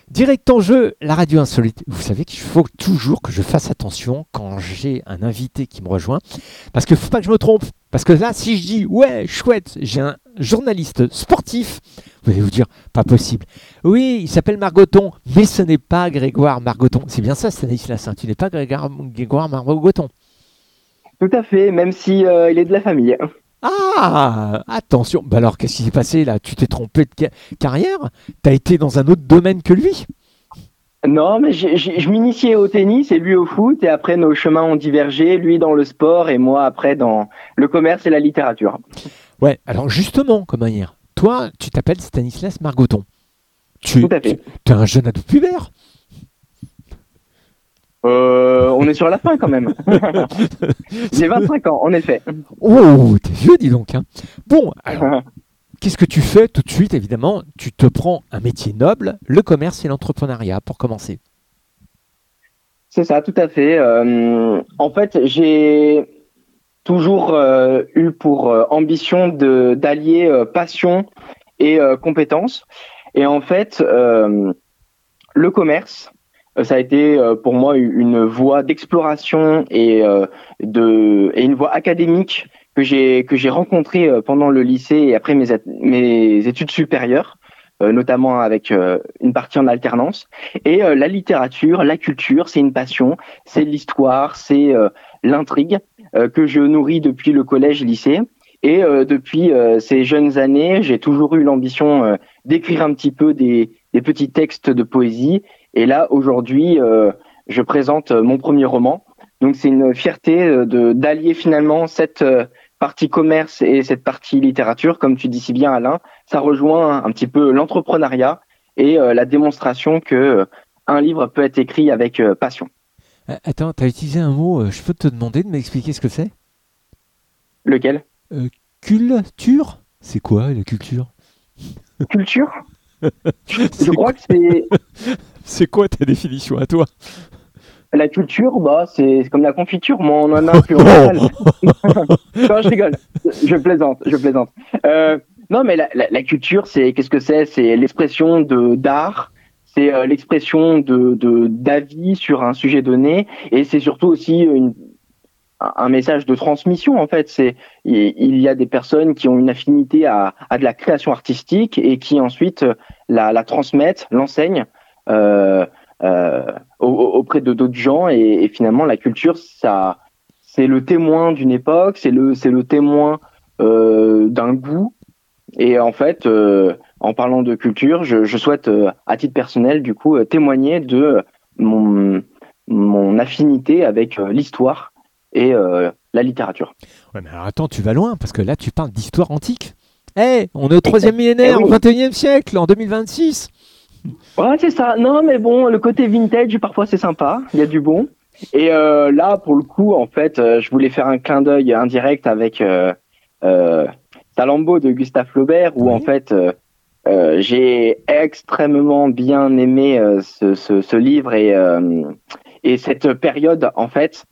Direct en jeu, la radio insolite. Vous savez qu'il faut toujours que je fasse attention quand j'ai un invité qui me rejoint. Parce qu'il ne faut pas que je me trompe. Parce que là, si je dis, ouais, chouette, j'ai un journaliste sportif, vous allez vous dire, pas possible. Oui, il s'appelle Margoton, mais ce n'est pas Grégoire Margoton. C'est bien ça, Stanislas, hein, tu n'es pas Grégoire Margoton. Tout à fait, même si il est de la famille. Ah, attention. Bah alors, qu'est-ce qui s'est passé là? Tu t'es trompé de carrière? T'as été dans un autre domaine que lui? Non, mais je m'initiais au tennis et lui au foot, et après nos chemins ont divergé, lui dans le sport et moi après dans le commerce et la littérature. Ouais, alors justement, comme manière, toi, tu t'appelles Stanislas Margoton. Tout à fait. Tu es un jeune ado pubère. On est sur la fin quand même. J'ai 25 ans, en effet. Oh, t'es vieux, dis donc. Hein. Bon, alors, qu'est-ce que tu fais tout de suite? Évidemment, tu te prends un métier noble, le commerce et l'entrepreneuriat, pour commencer. C'est ça, tout à fait. En fait, j'ai toujours eu pour ambition d'allier passion et compétences. Et en fait, le commerce, ça a été pour moi une voie d'exploration et une voie académique que j'ai rencontrée pendant le lycée et après mes études supérieures, notamment avec une partie en alternance. Et la littérature, la culture, c'est une passion, c'est l'histoire, c'est l'intrigue que je nourris depuis le collège-lycée. Et depuis ces jeunes années, j'ai toujours eu l'ambition d'écrire un petit peu des petits textes de poésie. Et là, aujourd'hui, je présente mon premier roman. Donc, c'est une fierté d'allier finalement cette partie commerce et cette partie littérature. Comme tu dis si bien, Alain, ça rejoint un petit peu l'entrepreneuriat et la démonstration que un livre peut être écrit avec passion. Attends, tu as utilisé un mot, je peux te demander de m'expliquer ce que c'est? Lequel? Culture? C'est quoi la culture? Culture? Je crois que c'est... C'est quoi ta définition à toi? La culture, bah, c'est comme la confiture, moi, on en a un pluriel. Non, je rigole. Je plaisante. Non, mais la culture, qu'est-ce que c'est? C'est l'expression d'art, c'est l'expression d'avis sur un sujet donné, et c'est surtout aussi un message de transmission, en fait. Il y a des personnes qui ont une affinité à de la création artistique et qui ensuite la transmettent, l'enseignent. Auprès de d'autres gens et finalement la culture ça c'est le témoin d'une époque, c'est le témoin d'un goût et en fait en parlant de culture je souhaite à titre personnel du coup témoigner de mon affinité avec l'histoire et la littérature. Ouais, mais alors attends, tu vas loin parce que là tu parles d'histoire antique. On est au 3e millénaire, oui. au 21e siècle, en 2026. Ouais, c'est ça. Non, mais bon, le côté vintage, parfois, c'est sympa. Il y a du bon. Et là, pour le coup, en fait, je voulais faire un clin d'œil indirect avec Salammbô de Gustave Flaubert, où, en fait, j'ai extrêmement bien aimé ce livre et cette période, en fait,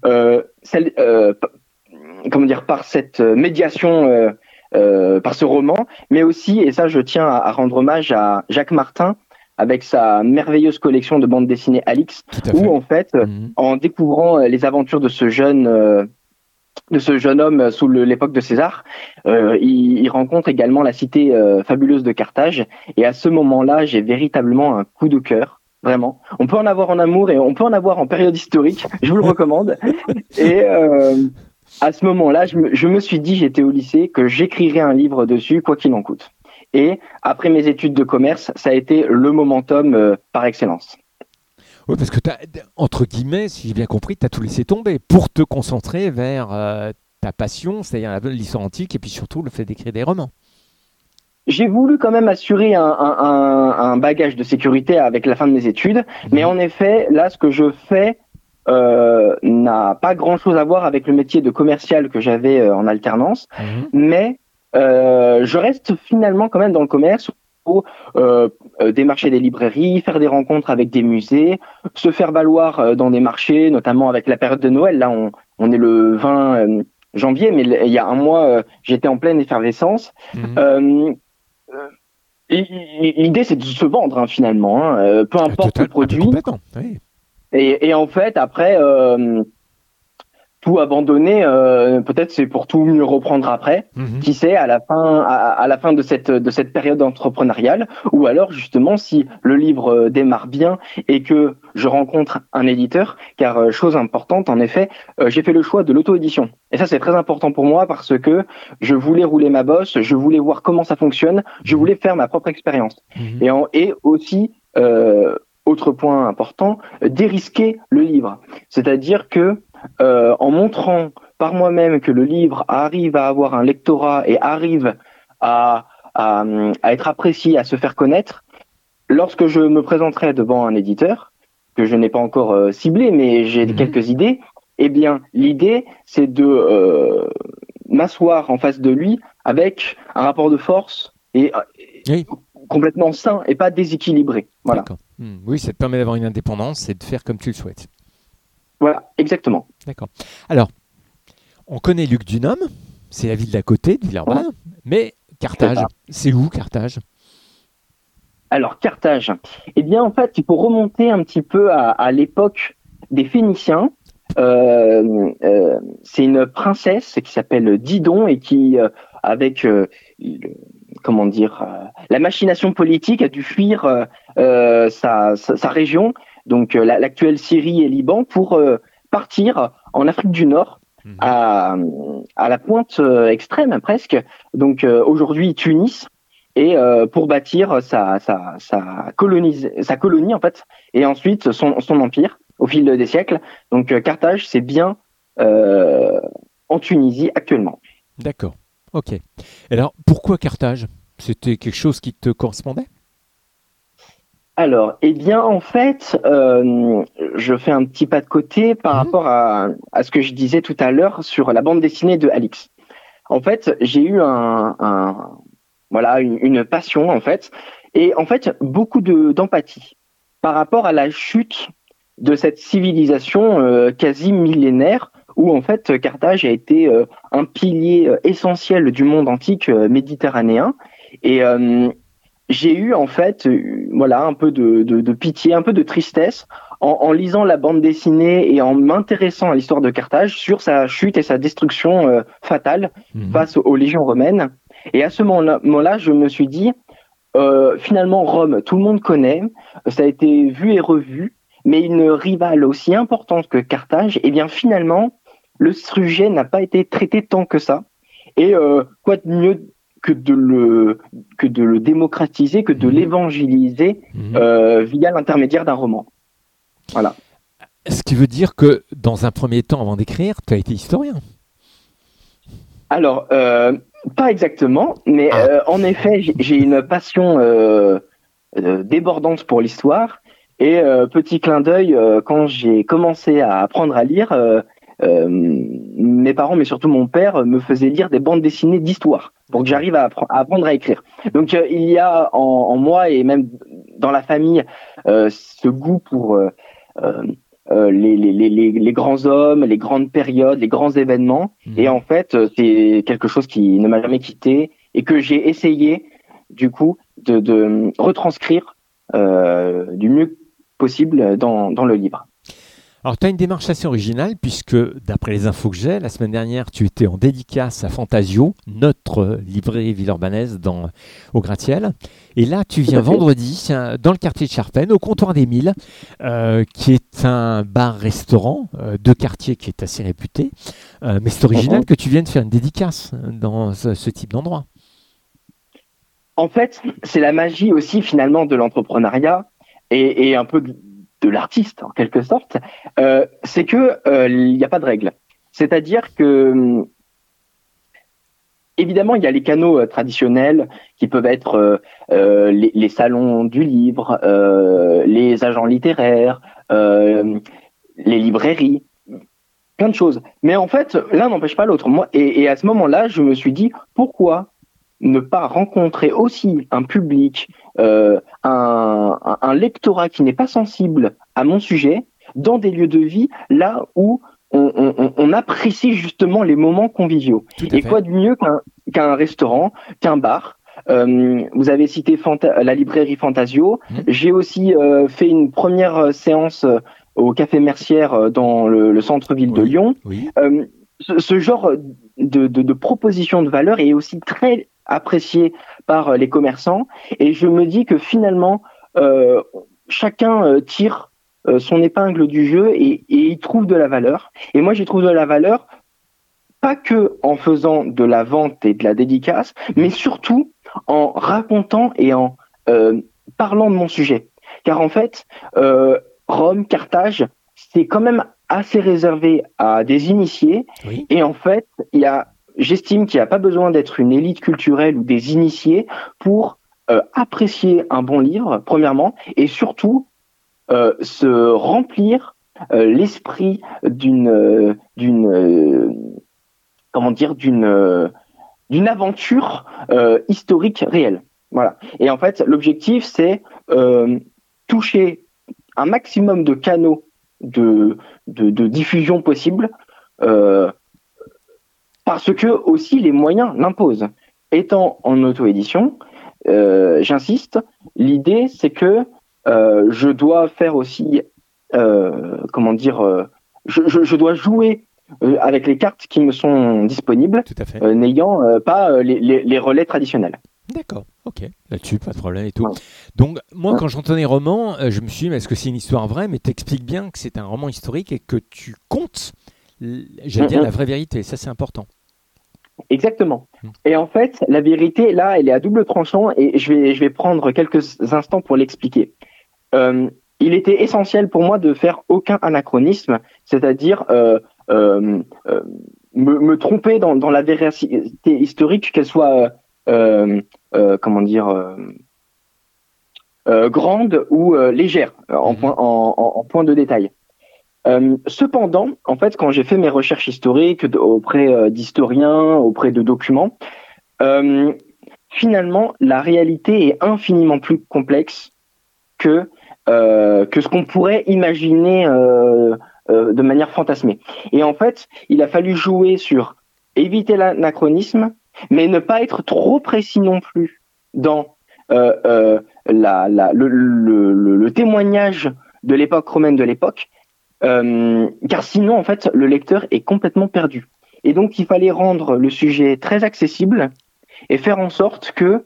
comment dire, par cette médiation, par ce roman, mais aussi, et ça, je tiens à rendre hommage à Jacques Martin, avec sa merveilleuse collection de bandes dessinées Alix, où en fait, en découvrant les aventures de ce jeune homme sous l'époque de César, il rencontre également la cité fabuleuse de Carthage. Et à ce moment-là, j'ai véritablement un coup de cœur. Vraiment. On peut en avoir en amour et on peut en avoir en période historique. Je vous le recommande. Et à ce moment-là, je me suis dit, j'étais au lycée, que j'écrirais un livre dessus, quoi qu'il en coûte. Et après mes études de commerce, ça a été le momentum par excellence. Oui, parce que entre guillemets, si j'ai bien compris, tu as tout laissé tomber pour te concentrer vers ta passion, c'est-à-dire l'histoire antique et puis surtout le fait d'écrire des romans. J'ai voulu quand même assurer un bagage de sécurité avec la fin de mes études, mais en effet, là, ce que je fais n'a pas grand-chose à voir avec le métier de commercial que j'avais en alternance, mais je reste finalement quand même dans le commerce pour démarcher des librairies, faire des rencontres avec des musées, se faire valoir dans des marchés, notamment avec la période de Noël. Là, on est le 20 janvier, mais il y a un mois, j'étais en pleine effervescence. L'idée, c'est de se vendre, hein, finalement, hein, peu importe le produit. Complètement, oui. Et en fait, après, tout abandonner, peut-être c'est pour tout mieux reprendre après. Mhm. Qui sait, à la fin de cette période entrepreneuriale, ou alors justement si le livre démarre bien et que je rencontre un éditeur, car chose importante, en effet, j'ai fait le choix de l'auto-édition. Et ça, c'est très important pour moi parce que je voulais rouler ma bosse, je voulais voir comment ça fonctionne, je voulais faire ma propre expérience. Mhm. Et aussi, autre point important, dérisquer le livre. C'est-à-dire que en montrant par moi-même que le livre arrive à avoir un lectorat et arrive à, à être apprécié, à se faire connaître, lorsque je me présenterai devant un éditeur, que je n'ai pas encore ciblé, mais j'ai Mhm. quelques idées, eh bien, l'idée, c'est de m'asseoir en face de lui avec un rapport de force et Oui, complètement sain et pas déséquilibré. Voilà. d'accord. Oui, ça te permet d'avoir une indépendance et de faire comme tu le souhaites. Voilà, exactement. D'accord. Alors, on connaît Luc Dunham, c'est la ville d'à côté, de Ouais, Villeurbanne, mais c'est Carthage, ça. c'est où Carthage? Alors, Carthage. Eh bien, en fait, il faut remonter un petit peu à l'époque des Phéniciens. C'est une princesse qui s'appelle Didon et qui, avec, comment dire, la machination politique, a dû fuir sa région, donc l'actuelle Syrie et Liban, pour partir en Afrique du Nord, Mhm. à, à la pointe extrême presque, donc aujourd'hui Tunis, et pour bâtir sa colonie en fait, et ensuite son empire au fil des siècles. Donc Carthage, c'est bien euh, en Tunisie actuellement. D'accord. Ok. Et alors, pourquoi Carthage? C'était quelque chose qui te correspondait? Alors, eh bien, en fait, je fais un petit pas de côté par Mhm. rapport à ce que je disais tout à l'heure sur la bande dessinée de Alix. En fait, j'ai eu voilà, une passion, en fait, et en fait, beaucoup d'empathie par rapport à la chute de cette civilisation quasi millénaire où, en fait, Carthage a été un pilier essentiel du monde antique méditerranéen. Et j'ai eu, en fait, voilà, un peu de pitié, un peu de tristesse en lisant la bande dessinée et en m'intéressant à l'histoire de Carthage sur sa chute et sa destruction fatale Mhm. face aux légions romaines. Et à ce moment-là, je me suis dit, finalement, Rome, tout le monde connaît, ça a été vu et revu, mais une rivale aussi importante que Carthage, eh bien, finalement, le sujet n'a pas été traité tant que ça. Et quoi de mieux que de le démocratiser, que de Mhm. l'évangéliser Mhm. via l'intermédiaire d'un roman. Voilà. Ce qui veut dire que, dans un premier temps, avant d'écrire, tu as été historien. Alors, pas exactement, mais Ah, en effet, j'ai une passion débordante pour l'histoire. Et petit clin d'œil, quand j'ai commencé à apprendre à lire, mes parents, mais surtout mon père, me faisaient lire des bandes dessinées d'histoire pour que d'accord. j'arrive à apprendre à écrire. Donc il y a en moi et même dans la famille ce goût pour euh, les grands hommes, les grandes périodes, les grands événements. Et Mhm. en fait, c'est quelque chose qui ne m'a jamais quitté et que j'ai essayé du coup de retranscrire du mieux possible dans le livre. Alors, tu as une démarche assez originale, puisque, d'après les infos que j'ai, la semaine dernière, tu étais en dédicace à Fantasio, notre librairie villeurbannaise au Gratte-Ciel. Et là, tu Tout viens à fait. vendredi, dans le quartier de Charpennes, au comptoir des Milles, qui est un bar-restaurant de quartier qui est assez réputé. Mais c'est original Mhm. que tu viennes faire une dédicace dans ce type d'endroit. En fait, c'est la magie aussi finalement de l'entrepreneuriat et un peu de l'artiste en quelque sorte. C'est que il n'y a pas de règle. C'est-à-dire que évidemment, il y a les canaux traditionnels qui peuvent être les salons du livre, les agents littéraires, les librairies, plein de choses. Mais en fait, l'un n'empêche pas l'autre. Moi, et à ce moment-là, je me suis dit, pourquoi ne pas rencontrer aussi un public, un lectorat qui n'est pas sensible à mon sujet, dans des lieux de vie, là où on apprécie justement les moments conviviaux. Tout à Et fait. quoi de mieux qu'un restaurant, qu'un bar, Vous avez cité la librairie Fantasio. J'ai aussi fait une première séance au Café Mercière dans le centre-ville de Lyon. Oui. Ce genre de proposition de valeur est aussi très apprécié par les commerçants. Et je me dis que finalement, chacun tire son épingle du jeu et il trouve de la valeur. Et moi, j'y trouve de la valeur pas que en faisant de la vente et de la dédicace, mais surtout en racontant et en parlant de mon sujet. Car en fait, Rome, Carthage, c'est quand même assez réservé à des initiés. Oui. Et en fait, j'estime qu'il n'y a pas besoin d'être une élite culturelle ou des initiés pour apprécier un bon livre, premièrement, et surtout se remplir l'esprit d'une aventure historique réelle. Voilà. Et en fait, l'objectif, c'est toucher un maximum de canaux de diffusion possible, parce que aussi les moyens l'imposent. Étant en auto-édition, j'insiste, l'idée, c'est que je dois faire aussi, je dois jouer avec les cartes qui me sont disponibles, n'ayant pas les relais traditionnels. D'accord, ok. Là-dessus, pas de problème et tout. Ouais. Donc, moi, quand j'entendais roman, je me suis dit, est-ce que c'est une histoire vraie? Mais tu expliques bien que c'est un roman historique et que tu comptes, j'allais dire, la vraie vérité. Ça, c'est important. Exactement. Et en fait, la vérité, là, elle est à double tranchant et je vais prendre quelques instants pour l'expliquer. Il était essentiel pour moi de faire aucun anachronisme, c'est-à-dire me tromper dans la véracité historique, qu'elle soit grande ou légère en point de détail. Cependant, en fait, quand j'ai fait mes recherches historiques auprès d'historiens, auprès de documents, finalement, la réalité est infiniment plus complexe que ce qu'on pourrait imaginer de manière fantasmée. Et en fait, il a fallu jouer sur éviter l'anachronisme, mais ne pas être trop précis non plus dans le témoignage de l'époque romaine de l'époque, car sinon, en fait, le lecteur est complètement perdu. Et donc, il fallait rendre le sujet très accessible et faire en sorte que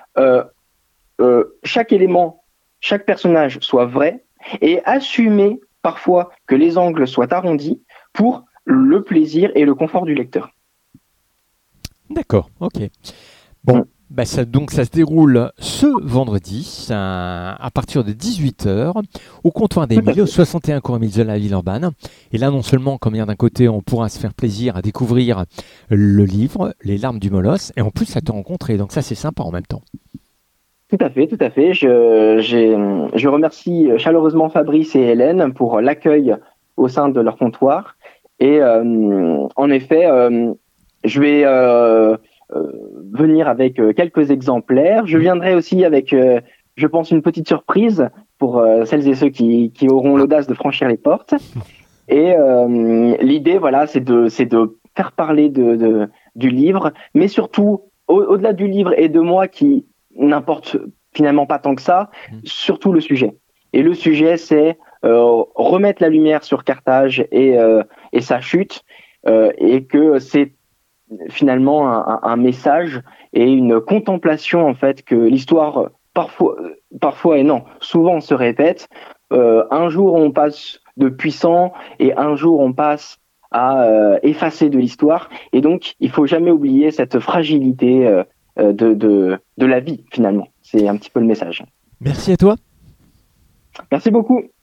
chaque élément, chaque personnage soit vrai et assumer parfois que les angles soient arrondis pour le plaisir et le confort du lecteur. D'accord, ok. Bon, ça se déroule ce vendredi à partir de 18h au comptoir d'Émile, au 61 cours Émile Zola à Villeurbanne. Et là, non seulement, comme bien d'un côté, on pourra se faire plaisir à découvrir le livre, Les larmes du Molosse, et en plus, à te rencontrer. Donc ça, c'est sympa en même temps. Tout à fait, tout à fait. Je remercie chaleureusement Fabrice et Hélène pour l'accueil au sein de leur comptoir. Et en effet, je vais venir avec quelques exemplaires. Je viendrai aussi avec, je pense, une petite surprise pour celles et ceux qui auront l'audace de franchir les portes. Et l'idée, voilà, c'est de faire parler du livre, mais surtout, au-delà du livre et de moi qui n'importe finalement pas tant que ça, surtout le sujet. Et le sujet, c'est remettre la lumière sur Carthage et sa chute, et que c'est finalement un message et une contemplation, en fait, que l'histoire parfois et non, souvent se répète. Un jour on passe de puissant et un jour on passe à effacer de l'histoire, et donc il faut jamais oublier cette fragilité de la vie, finalement. C'est un petit peu le message. Merci à toi. Merci beaucoup.